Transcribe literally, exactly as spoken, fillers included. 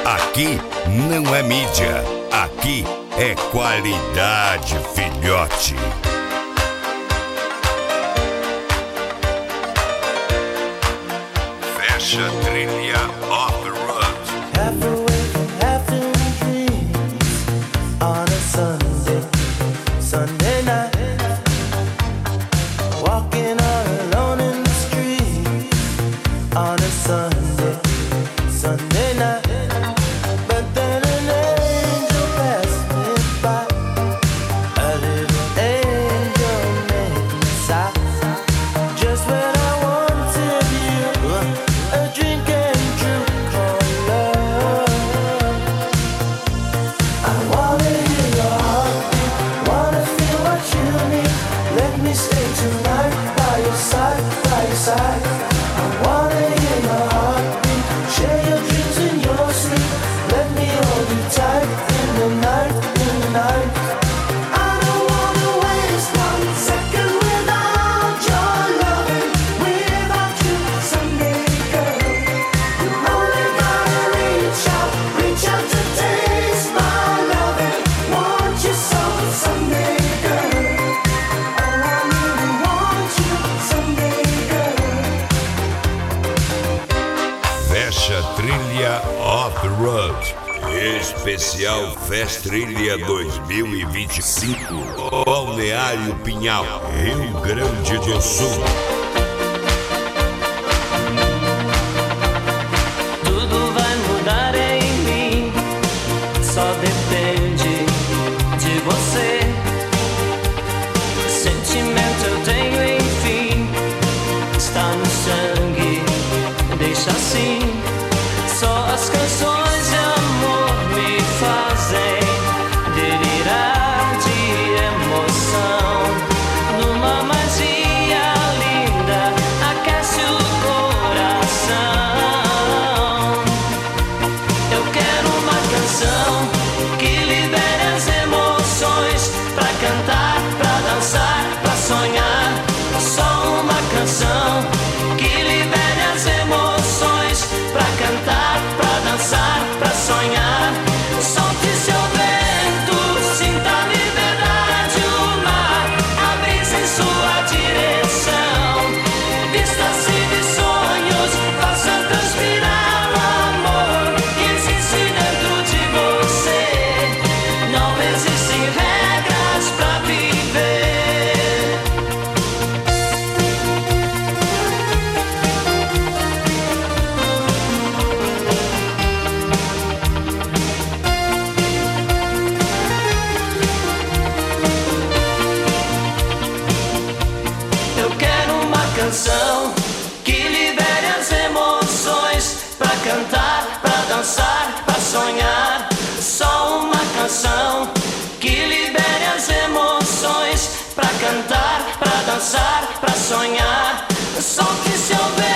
Aqui não é mídia, aqui é qualidade, filhote. Fecha a trilha off the road. Halfway from having dreams on a Sunday, Sunday night. Walking all alone in the street on a Sunday, Sunday night. But then an angel passed me by, a little angel made me sigh. Just when I wanted you, a dream came true. Oh love, I wanna hear your heartbeat, wanna feel what you need. Let me stay tonight by your side, by your side. I wanna hear your heartbeat, share your dreams in your sleep. Let me hold you tight in the night, in the night. I don't wanna waste one second without your loving, without you, Sunday girl. You only gotta reach out, reach out to taste my loving. Want you so, Sunday girl. Oh, I really want you, Sunday girl. Fecha a trilha off the road. Especial Festrilha dois mil e vinte e cinco. Balneário Pinhal, Rio Grande do Sul. Tudo vai mudar em mim, só depende de você. Sentimento eu tenho, enfim, está no sangue, deixa assim. Só as canções de amor me fazem delirar de emoção. Numa magia linda, aquece o coração. Eu quero uma canção que libere as emoções, pra cantar, pra dançar, pra sonhar. Só uma canção que libere as emoções, pra cantar, pra dançar, pra sonhar. Solte seu vento, sinta a liberdade, o mar, a brisa em sua direção. Vista-se de sonhos, faça transpirar o amor que existe dentro de você. Não existem regras pra viver. Eu quero uma canção que libere as emoções, pra cantar, pra dançar, pra sonhar. Só uma canção que libere as emoções, pra cantar, pra dançar, pra sonhar. Solte seu vento.